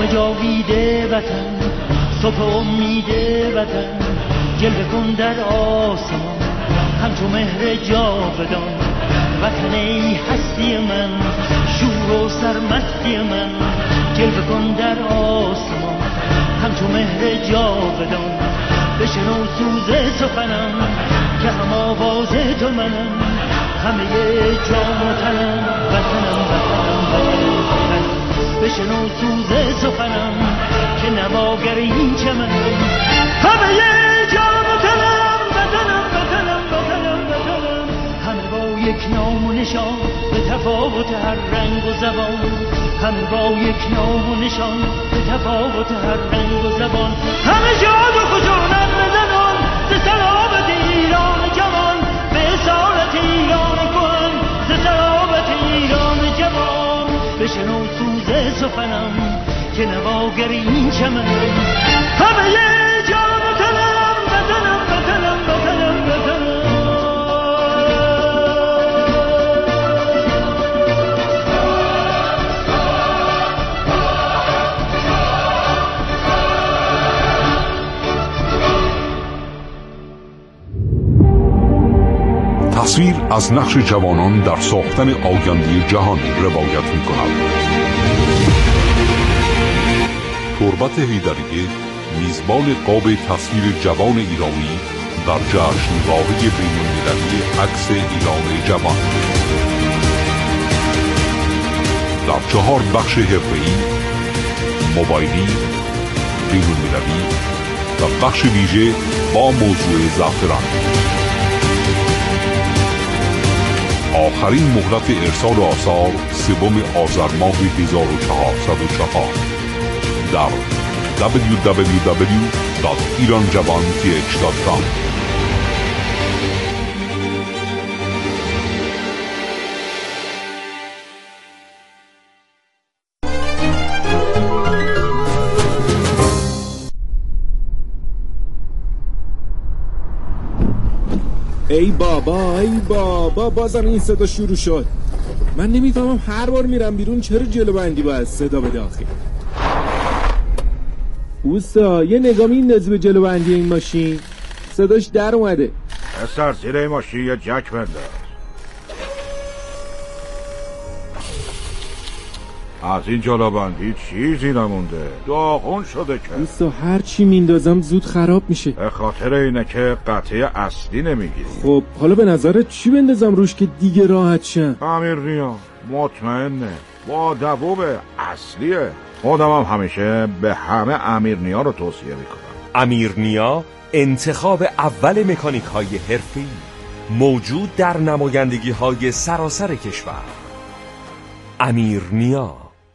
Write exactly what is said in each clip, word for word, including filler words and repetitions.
همه جا ویده وطن، صبح امید وطن، جلوه کن در آسمان همچو مهر جاودان. وطن ای هستی من، شور و سرمستی من، جلوه کن در آسمان همچو مهر جاودان. بشنو سوز سخنم که هم آواز تو منم، همه جان و تنم وطنم وطنم وطنم. بشنو سوز سخنم که نواگر این چمنم، همه جان و تنم وطنم وطنم وطنم وطنم. همه با یک نام و نشان به تفاوت هر رنگ و زبان، همه با یک نام و نشان به تفاوت هر رنگ و زبان. همه جاد و خشونت بزنان ز سلامت ایران جوان، به اصالت ایران کهن ز سلامت ایران جوان. بشنو سوز سخنم که نواگر این چمنم، همه جان و تنم وطنم وطنم وطنم وطنم. تصویر از نقش جوانان در ساختن آینده جهان روایت می کند. تربت حیدریه میزبان قاب تصویر جوان ایرانی در جشنواره بین‌المللی عکس ایران جوان. در چهار بخش حرفه‌ای، موبایلی، بین‌المللی و بخش ویژه با موضوع زعفران. آخرین مهلت ارسال آثار سوم آذر ماه هزار و چهارصد و چهار در دبلیو دبلیو دبلیو دات ایران جوان تی اچ دات کام. ای بابا ای بابا بازم این صدا شروع شد. من نمیفهمم هر بار میرم بیرون چرا جلو بندی باید صدا بده آخه. اوستا یه نگاه میندازی به جلو بندی این ماشین، صداش در اومده. اصلا زیر این ماشین یه جک بنداز. از این جلو بندی چیزی نمونده، داغون شده که. اوستا هر چی میندازم زود خراب میشه. به خاطر اینه که قطعه اصلی نمیگیری. خب حالا به نظرت چی بندازم روش که دیگه راحت شم؟ امیرنیا مطمئنه، با دووب اصلیه. خودم هم همیشه به همه امیرنیا رو توصیه میکنم. امیرنیا انتخاب اول مکانیک های حرفه‌ای، موجود در نمایندگی های سراسر کشور. امیرنیا.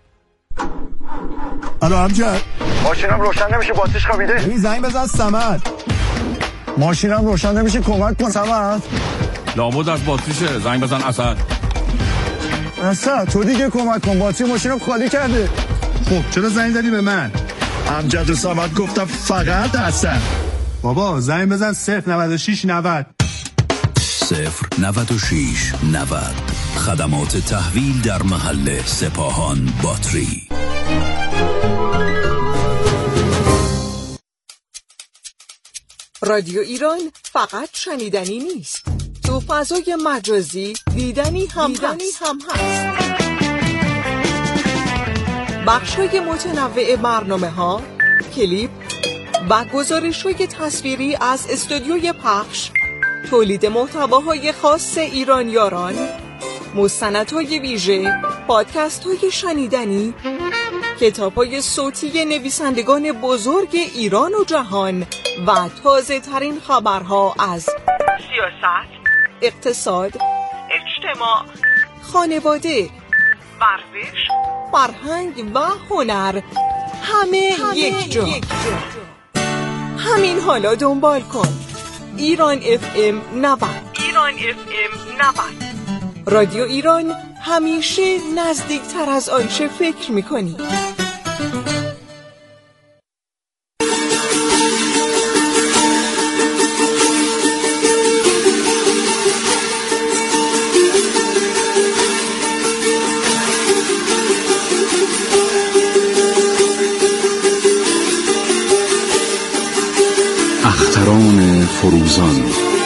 الو امجد، ماشینم روشن نمیشه، باتریش خوابیده. این زنگ بزن صمد. ماشینم روشن نمیشه، کمک کن صمد. لابد از باتریشه، زنگ بزن اسد. اسد تو دیگه کمک کن، باتری ماشینم خالی کرده. خب چرا زنگ زدی به من؟ امجد و صمد گفتم فقط اسد. بابا زنگ بزن صفر نود و شش نود صفر نود و شش نود. خدمات تحویل در محل سپاهان باتری. رادیو ایران فقط شنیدنی نیست، تو فضای مجازی دیدنی هم دیدنی هست. هم هست. بخش‌های متنوع برنامه‌ها، کلیپ و گزارش‌های تصویری از استودیوی پخش، تولید محتواهای خاص ایرانیاران، مستندهای ویژه، پادکست‌های شنیدنی، کتاب‌های صوتی نویسندگان بزرگ ایران و جهان و تازه‌ترین خبرها از سیاست، اقتصاد، اجتماع، خانواده، ورزش، فرهنگ و هنر، همه, همه یک جا. یک جا. همین حالا دنبال کن ایران اف ام نود. ایران اف ام نود. رادیو ایران، همیشه نزدیکتر از آنچه فکر می‌کنی. فروزان.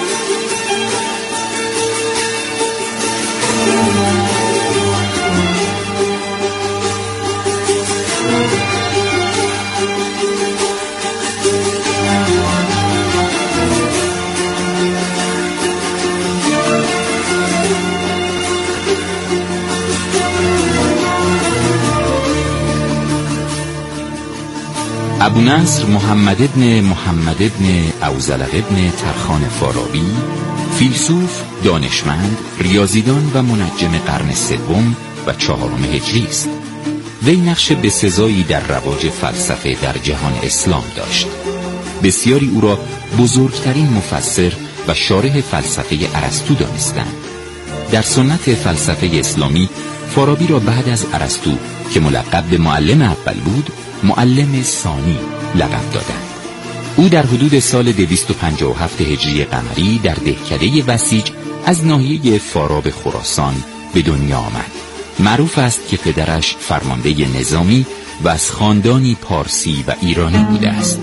ابونصر محمد ابن محمد ابن اوزلق ابن ترخان فارابی، فیلسوف، دانشمند، ریاضیدان و منجم قرن سوم و چهارم هجری است. وی نقش بسزایی در رواج فلسفه در جهان اسلام داشت. بسیاری او را بزرگترین مفسر و شارح فلسفه ارسطو دانستند. در سنت فلسفه اسلامی فارابی را بعد از ارسطو که ملقب به معلم اول بود، معلم ثانی لقب دادند. او در حدود سال دویست و پنجاه و هفت هجری قمری در دهکده بسیج از ناحیه فاراب خراسان به دنیا آمد. معروف است که پدرش فرمانده نظامی و از خاندانی پارسی و ایرانی بوده است.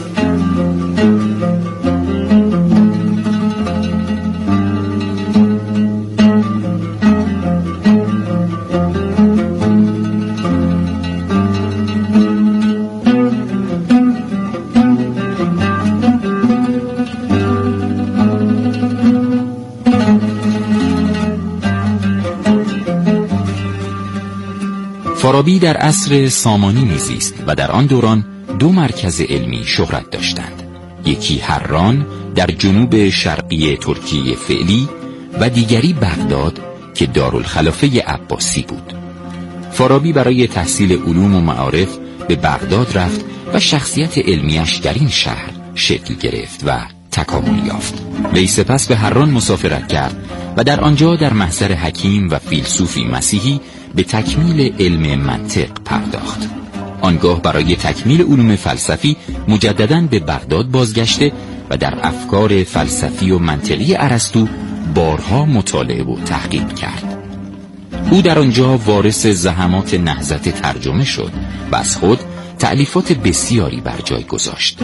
فارابی در عصر سامانی میزیست و در آن دوران دو مرکز علمی شهرت داشتند. یکی حران در جنوب شرقی ترکیه فعلی و دیگری بغداد که دارالخلافه عباسی بود. فارابی برای تحصیل علوم و معارف به بغداد رفت و شخصیت علمیش در این شهر شکل گرفت و تکامل یافت. وی سپس به حران مسافرت کرد و در آنجا در محضر حکیم و فیلسوفی مسیحی به تکمیل علم منطق پرداخت. آنگاه برای تکمیل علوم فلسفی مجدداً به بغداد بازگشته و در افکار فلسفی و منطقی ارسطو بارها مطالعه و تحقیق کرد. او در آنجا وارث زحمات نهضت ترجمه شد و از خود تألیفات بسیاری بر جای گذاشت.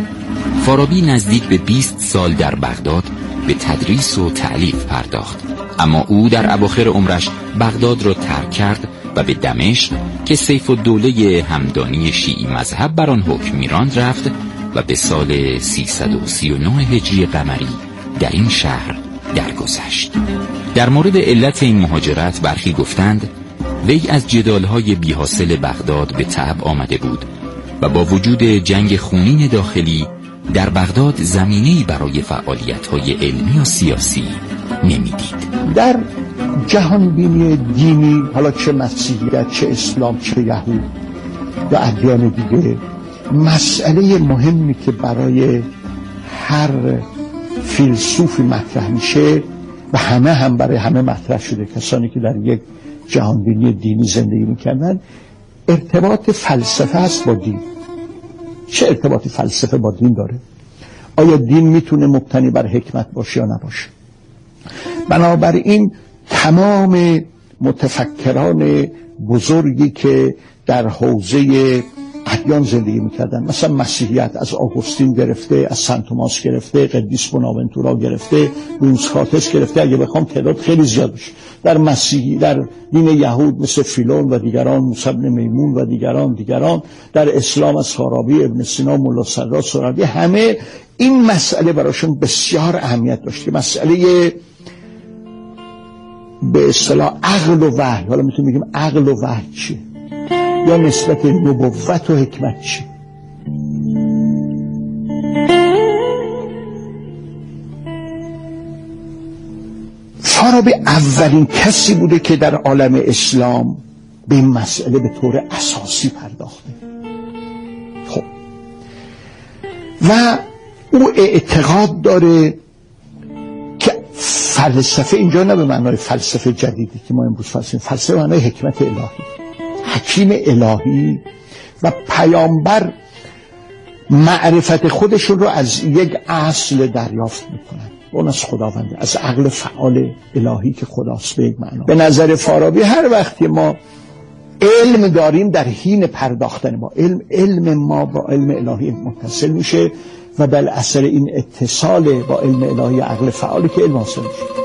فارابی نزدیک به بیست سال در بغداد به تدریس و تألیف پرداخت، اما او در اواخر عمرش بغداد را ترک کرد و به دمشق که سیف الدوله همدانی شیعی مذهب بر آن حکم میراند رفت و به سال سیصد و سی و نه هجری قمری در این شهر درگذشت. در مورد علت این مهاجرت برخی گفتند وی از جدالهای بی‌حاصل بغداد به تعب آمده بود و با وجود جنگ خونین داخلی در بغداد زمینه‌ای برای فعالیت‌های علمی و سیاسی نمی‌دید. در جهانبینی دینی، حالا چه مسیحیت، چه اسلام، چه یهود یا ادیان دیگه، مسئله مهمی که برای هر فیلسوفی مطرح میشه و همه هم برای همه مطرح شده، کسانی که در یک جهانبینی دینی زندگی میکردن، ارتباط فلسفه است با دین. چه ارتباطی فلسفه با دین داره؟ آیا دین میتونه مبتنی بر حکمت باشه یا نباشه؟ بنابراین تمام متفکران بزرگی که در حوزه ادیان زندگی میکردن، مثلا مسیحیت از آگوستین گرفته، از سنت توماس گرفته، قدیس بوناونتورا گرفته، لونسکاتس گرفته، اگه بخوام تعداد خیلی زیاد بشه، در مسیحی، در دین یهود مثل فیلون و دیگران، موسی بن میمون و دیگران دیگران در اسلام از فارابی، ابن سینا، ملا صدرا، سهروردی، همه این مسئله براشون بسیار اهمیت داشت که مسئله به اصطلاح عقل و وحی، حالا میتونیم بگیم عقل و وحی چیه یا نسبت نبوت و حکمت چیه. فارابی اولین کسی بوده که در عالم اسلام به این مسئله به طور اساسی پرداخته. خب و او اعتقاد داره که فلسفه اینجا نه به معنای فلسفه جدیدی که ما امروز فلسفه، فلسفه به معنای حکمت الهی. حکیم الهی و پیامبر معرفت خودشون رو از یک اصل دریافت میکنن، اون از خداونده، از عقل فعال الهی که خداست به یک معنا. به نظر فارابی هر وقتی ما علم داریم در حین پرداختن ما علم علم ما با علم الهی متصل میشه و بل اثر این اتصال با علم الهی عقل فعالی که علم حاصل میشه.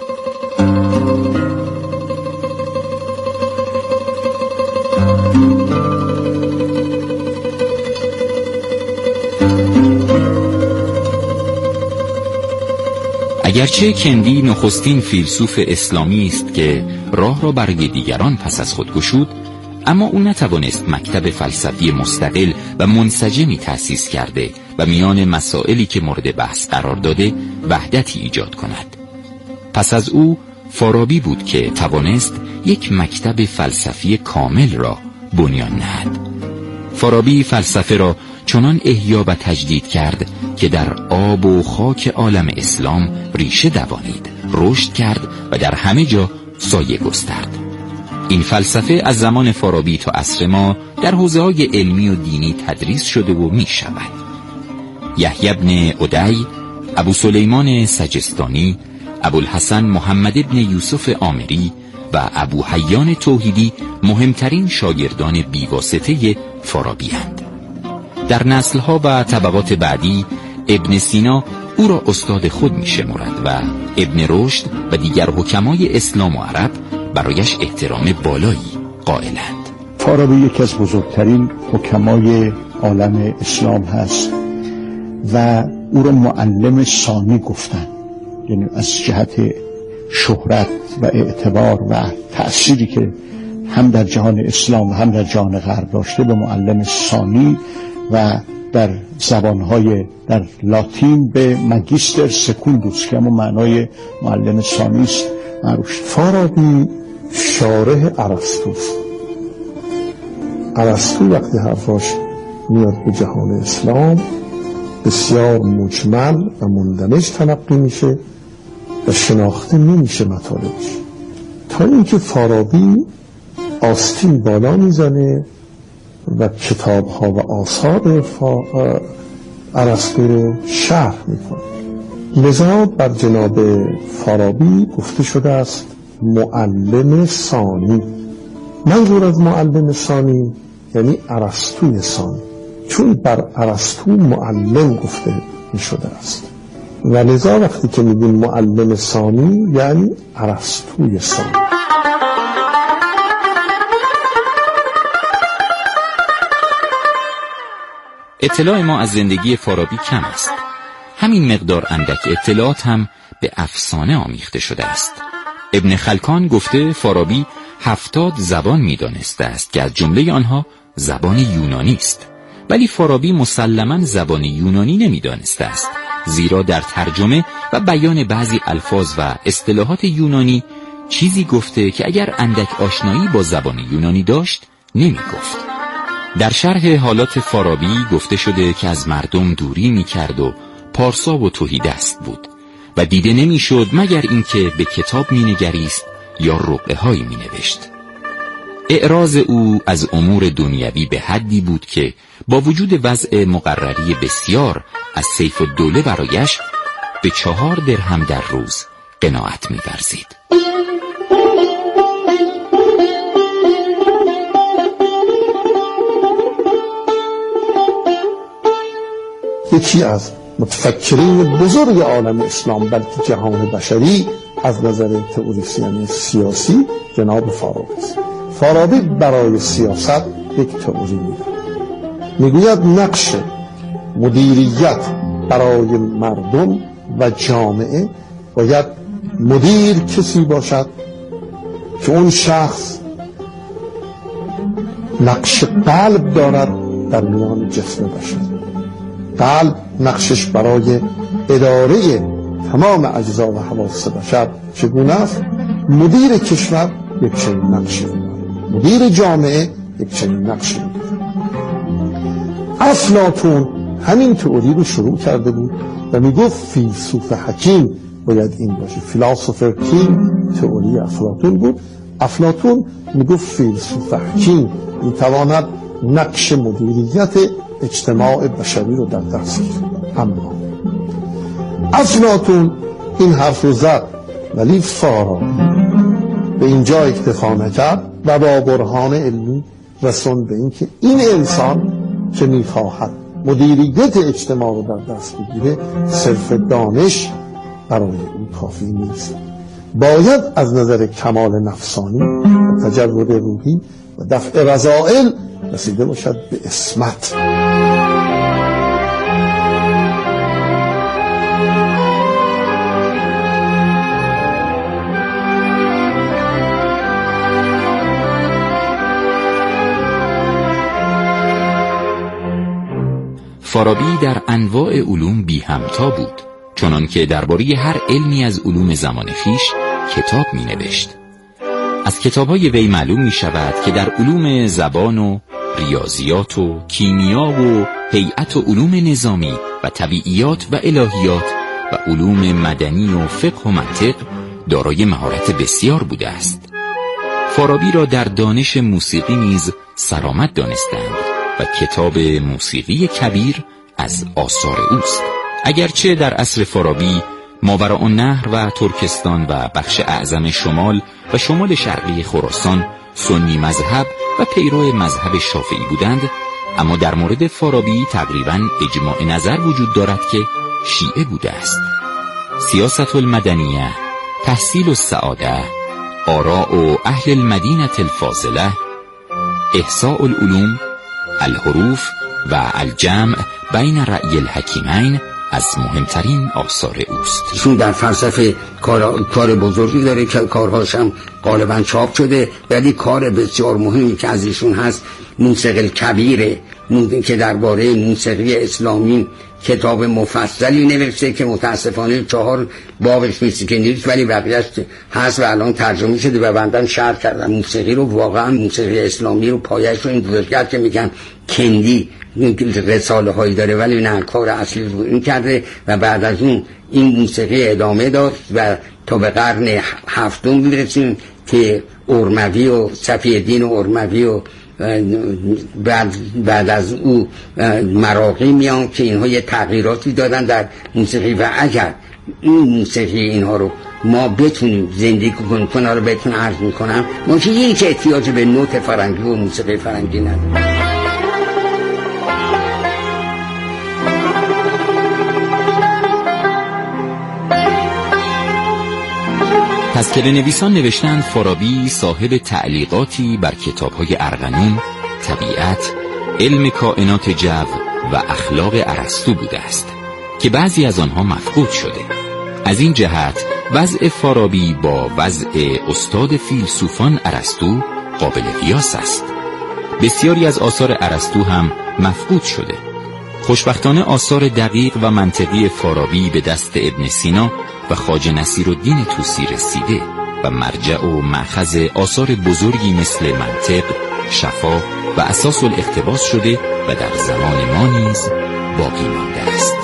اگرچه کندی نخستین فیلسوف اسلامی است که راه را برای دیگران پس از خود گشود، اما او نتوانست مکتب فلسفی مستقل و منسجمی تأسیس کرده و میان مسائلی که مورد بحث قرار داده وحدتی ایجاد کند. پس از او فارابی بود که توانست یک مکتب فلسفی کامل را بنیان نهد. فارابی فلسفه را چنان احیا و تجدید کرد که در آب و خاک عالم اسلام ریشه دوانید، رشد کرد و در همه جا سایه گسترد. این فلسفه از زمان فارابی تا عصر ما در حوزه‌های علمی و دینی تدریس شده و می شود. یحیی بن عدی، ابو سلیمان سجستانی، ابوالحسن محمد ابن یوسف آمری و ابو حیان توحیدی مهمترین شاگردان بیواسطه فارابی اند. در نسل‌ها و طبقات بعدی ابن سینا او را استاد خود می شمارد و ابن رشد و دیگر حکمای اسلام و عرب برایش احترام بالایی قائلند. فارابی یکی از بزرگترین حکمای عالم اسلام هست و او را معلم ثانی گفتن، یعنی از جهت شهرت و اعتبار و تأثیری که هم در جهان اسلام و هم در جهان غرب داشته به معلم ثانی و در زبانهای در لاتین به ماگیستر سکوندوس که همون معنای معلم ثانی است معروف. فارابی شارح ارسطوست. ارسطو وقتی حرفاش میاد به جهان اسلام بسیار مجمل و مندمج تلقی میشه و شناخته نمیشه مطالبش، تا اینکه فارابی آستین بالا میزنه و کتاب ها و آثار فا... ارسطو رو شرح میکنه. لذا بر جناب فارابی گفته شده است معلم ثانی. منظور از معلم ثانی یعنی ارسطوی ثانی، چون بر ارسطو معلم گفته شده است و لذا وقتی که میگیم معلم ثانی یعنی ارسطوی ثانی. اطلاع ما از زندگی فارابی کم است. همین مقدار اندک اطلاعات هم به افسانه آمیخته شده است. ابن خلکان گفته فارابی هفتاد زبان می‌دانسته است که از جمله آنها زبان یونانی است، ولی فارابی مسلماً زبان یونانی نمی‌دانسته است، زیرا در ترجمه و بیان بعضی الفاظ و اصطلاحات یونانی چیزی گفته که اگر اندک آشنایی با زبان یونانی داشت نمی‌گفت. در شرح حالات فارابی گفته شده که از مردم دوری می‌کرد و پارسا و تهیدست بود و دیده نمی‌شد مگر اینکه به کتاب می‌نگریست یا رقعه‌هایی می‌نوشت. اعراض او از امور دنیوی به حدی بود که با وجود وضع مقرری بسیار از سیف الدوله برایش به چهار درهم در روز قناعت می‌ورزید. یکی از متفکرین بزرگ عالم اسلام بلکه جهان بشری از نظر تئوریسین سیاسی جناب فارابی است. فارابی برای سیاست یک تئوری می‌دهد، میگوید نقش مدیریت برای مردم و جامعه باید مدیر کسی باشد که اون شخص نقش قلب دارد در میان جسم بشر. قلب نقشش برای اداره تمام اجزا و حواس بشر چگونه است؟ مدیر کشور یک چنین نقشی دارد، مدیر جامعه یک چنین نقشی دارد. افلاطون همین تئوری رو شروع کرده بود و میگفت فیلسوف حکیم باید این باشه. فیلسوفر کینگ تئوری افلاطون بود. افلاطون میگفت فیلسوف حکیم میتواند نقش مدیریت اجتماع بشری رو در دست گیرد. اما افلاطون این حرف رو زد، ولی فارابی به اینجا اکتفا نکرد و با برهان علمی رسوند به این که این انسان که میخواهد مدیریت اجتماع رو در دست بگیره، صرف دانش برای اون کافی نیست. باید از نظر کمال نفسانی و تجرد روحی و دفع رذائل رسیده باشد به عصمت. فارابی در انواع علوم بی همتا بود، چنان که درباره هر علمی از علوم زمان خویش کتاب می نوشت. از کتاب‌های وی معلوم می شود که در علوم زبان و ریاضیات و کیمیا و هیئت و علوم نظامی و طبیعیات و الهیات و علوم مدنی و فقه و منطق دارای مهارت بسیار بوده است. فارابی را در دانش موسیقی نیز سرآمد دانستند و کتاب موسیقی کبیر از آثار اوست. اگرچه در عصر فارابی ماوراءالنهر و ترکستان و بخش اعظم شمال و شمال شرقی خراسان سنی مذهب و پیرو مذهب شافعی بودند، اما در مورد فارابی تقریباً اجماع نظر وجود دارد که شیعه بوده است. سیاست المدنیه، تحصیل السعاده، آراء اهل المدینه الفاضله، احصاء العلوم، الحروف و الجمع بین رأی الحکیمین از مهمترین آثار اوست. ایشون در فلسفه کار, کار بزرگی داره که کارهاش هم غالبا چاپ شده، ولی کار بسیار مهمی که از ایشون هست موسیقی الکبیره که درباره موسیقی اسلامی کتاب مفصلی نوشته که متاسفانه چهار بابش نیست که نیست، ولی بقیه‌اش هست و الان ترجمه شده و بندن شرح کردن. موسیقی رو واقعا موسیقی اسلامی رو پایش رو این بزرگتر که میگن کندی رساله هایی داره، ولی نه کار اصلی رو این کرده و بعد از اون این موسیقی ادامه داد و تا به قرن هفتم میرسیم که ارموی و صفی‌الدین و ارموی و بعد بعد از او مراغی میان که اینها یه تغییراتی دادن در موسیقی و اگر این موسیقی اینها رو ما بتونیم زندگی کنیم کنه رو بهتون عرض میکنم ما که هیچ احتیاج به نوت فرنگی و موسیقی فرنگی نداریم. تذکره نویسان نوشتند فارابی صاحب تعلیقاتی بر کتاب‌های ارغنون، طبیعت، علم کائنات جو و اخلاق ارسطو بوده است که بعضی از آنها مفقود شده. از این جهت وضع فارابی با وضع استاد فیلسوفان ارسطو قابل قیاس است. بسیاری از آثار ارسطو هم مفقود شده. خوشبختانه آثار دقیق و منطقی فارابی به دست ابن سینا و خواجه نصیرالدین طوسی رسیده و مرجع و مأخذ آثار بزرگی مثل منطق، شفا و اساس الاقتباس شده و در زمان ما نیز باقی مانده است.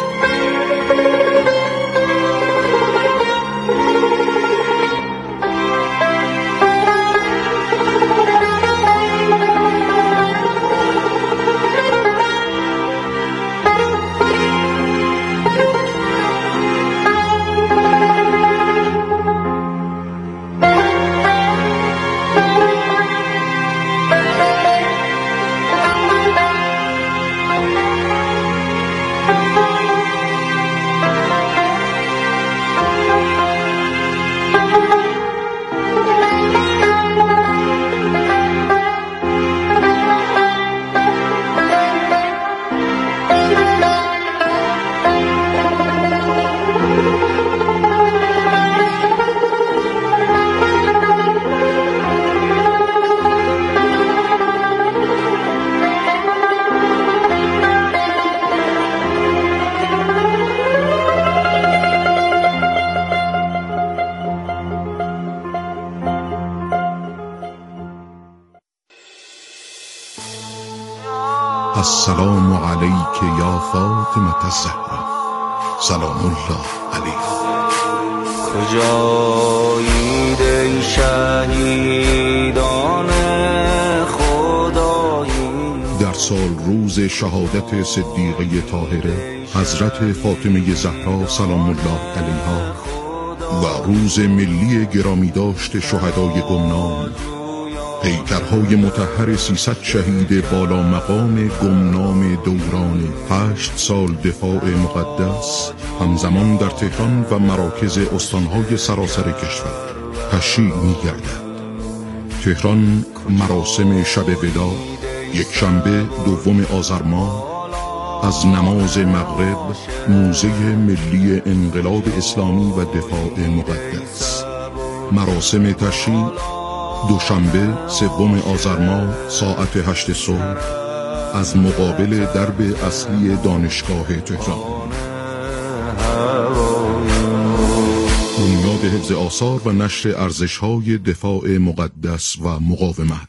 السلام علیک یا فاطمه الزهرا سلام الله علیک. کجایید ای شهیدان خدایی. در سال روز شهادت صدیقه طاهره حضرت فاطمه زهرا سلام الله علیها و روز ملی گرامی داشت شهدای گمنام، پیکرهای مطهر سیصد شهید بالا مقام گمنام دوران هشت سال دفاع مقدس همزمان در تهران و مراکز استانهای سراسر کشور تشییع می‌گردد. تهران مراسم شب وداع یک شنبه دوم آذر ماه از نماز مغرب موزه ملی انقلاب اسلامی و دفاع مقدس. مراسم تشییع دوشنبه سوم آذر ماه ساعت هشت صبح از مقابل درب اصلی دانشگاه تهران. بنیاد حفظ آثار و نشر ارزش‌های دفاع مقدس و مقاومت.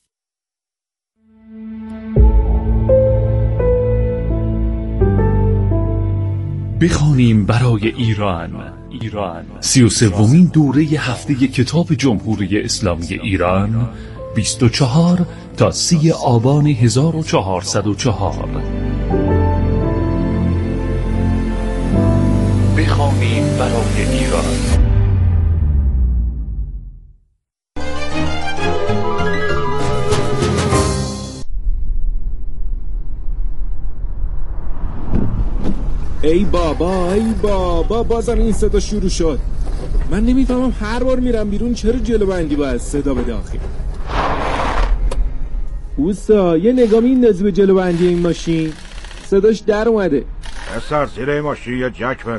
بخوانیم برای ایران. ایران سی و سومین دوره هفته کتاب جمهوری اسلامی ایران بیست و چهار تا سی آبان هزار و چهارصد و چهار. بخوانیم برای ایران. ای بابا ای بابا بازم این صدا شروع شد. من نمیفهمم هر بار میرم بیرون چرا جلو بندی باید صدا به داخل. اوستا یه نگاه میندازی به جلو بندی این ماشین؟ صداش در اومده. پسر زیر این ماشین یه جک بنداز.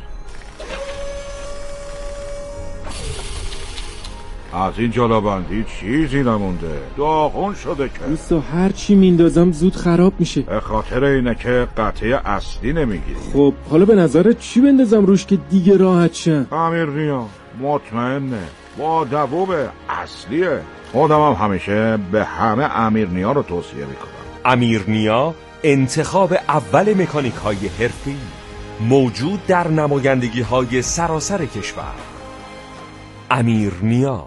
از این جلو بندی چیزی نمونده، داغون شده که. اوستا هر چی میندازم زود خراب میشه. به خاطر اینه که قطعه اصلی نمیگیری. خب حالا به نظرت چی بندازم روش که دیگه راحت شم؟ امیرنیا مطمئنه، با دووب اصلیه. خودم هم همیشه به همه امیرنیا رو توصیه میکنم. امیرنیا انتخاب اول مکانیک های حرفه‌ای، موجود در نمایندگی های سراسر کشور. امیرنیا.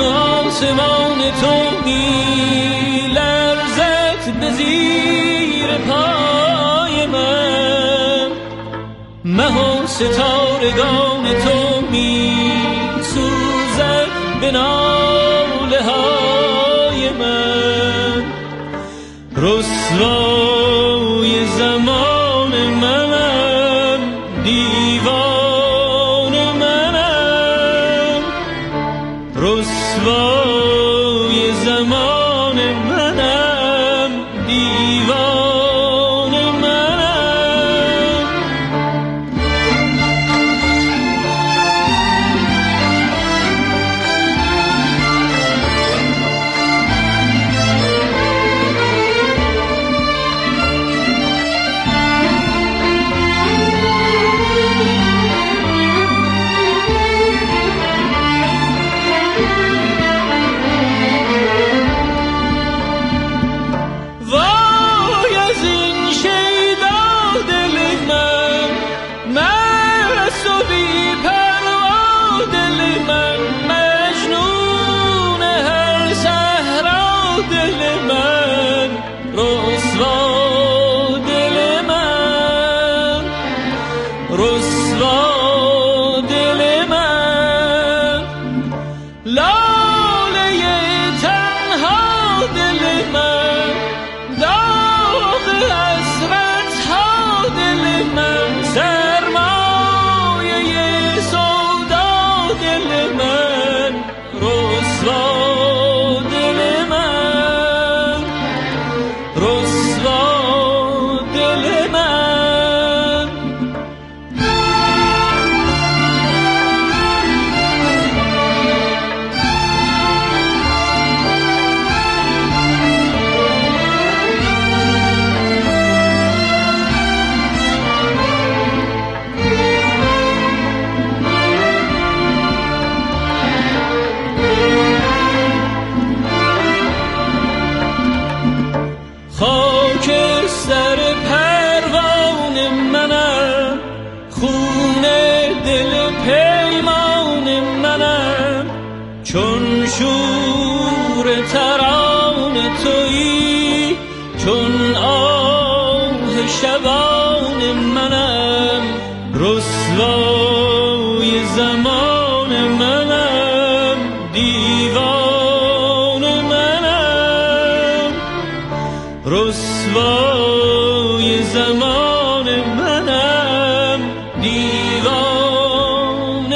آسمان تو می لرزد به زیر پای من، مه و ستارگان تو می سوزد به ناله های من. رسوای زمان منم، دیوان منم، رسوای زمان منم، دیوان منم. چون شور تران تویی، چون آه شبان منم، رسوای زمان منم، دیوان منم، رسوای زمان منم، دیوان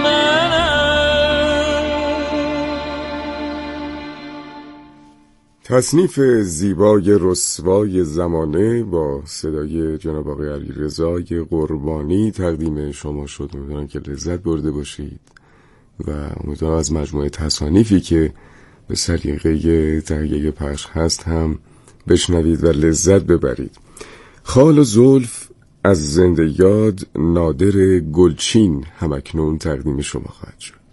تصنیف زیبای رسوای زمانه با صدای جناب آقای علیرضای قربانی تقدیم شما شد. امیدوارم که لذت برده باشید و امیدوارم از مجموعه تصانیفی که به سلیقه تهیه پخش هست هم بشنوید و لذت ببرید. خال و زلف از زنده یاد نادر گلچین همکنون تقدیم شما خواهد شد.